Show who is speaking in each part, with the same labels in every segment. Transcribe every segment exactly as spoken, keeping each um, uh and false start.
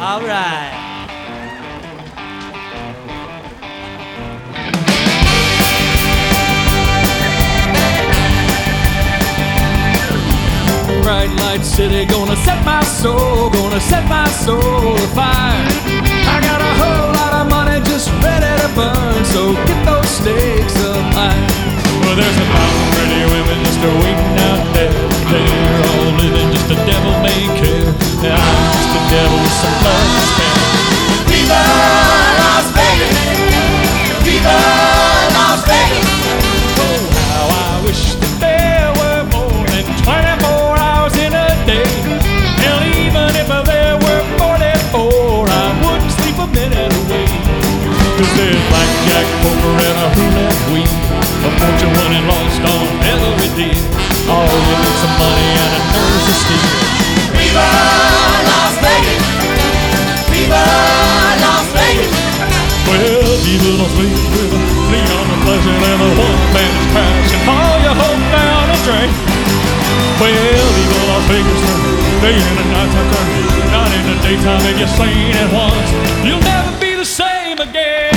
Speaker 1: All right.
Speaker 2: Bright light city, gonna set my soul, gonna set my soul afire. I got a whole lot of money just ready to burn, so get those stakes up high. Well, there's a thousand pretty women just a waiting out there. They're all living just a devil may care. And I'm just a devil with some blood to spare.
Speaker 3: Viva Las Vegas! Viva Las Vegas!
Speaker 2: Oh, how I wish that there were more than twenty-four hours in a day. Hell, even if there were forty-four, I wouldn't sleep a minute away. Cause there's blackjack, poker, and a roulette wheel, a fortune won and lost on every deal. All you need some money and a nerve to steal.
Speaker 3: Viva Las Vegas! Viva Las Vegas!
Speaker 2: Well, viva Las Vegas with a neon and pleasant and a one-man crash and all your hope down the drain. Well, viva Las Vegas, day and the night are turning. Not in the daytime if you're seen it once, you'll never be the same again.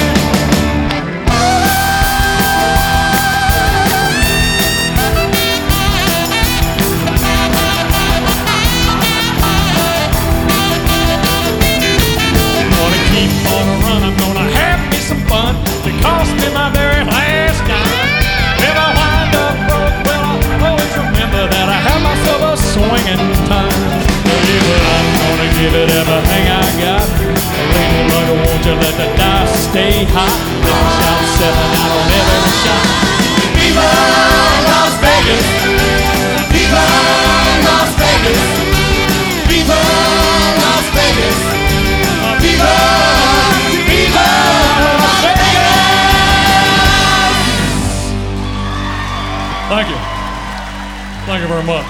Speaker 2: Gonna keep on a run, I'm gonna have me some fun. It cost me my very last dime. If I wind up broke, well, I'll always remember that I have myself a swinging time. Yeah, but I'm gonna give it everything I got. Lady luck, won't you let the dice stay hot? Let me shout seven out on every shot.
Speaker 3: Viva Las Vegas! Viva Las Vegas! Viva Las Vegas! Viva! Viva Las Vegas!
Speaker 2: Thank you. Thank you very much.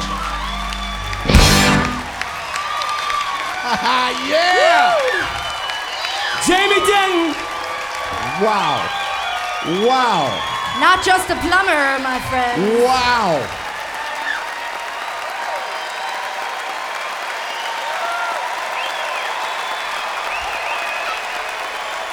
Speaker 4: Yeah!
Speaker 1: Jamie Denton.
Speaker 4: Wow. Wow.
Speaker 5: Not just a plumber, my friend.
Speaker 4: Wow.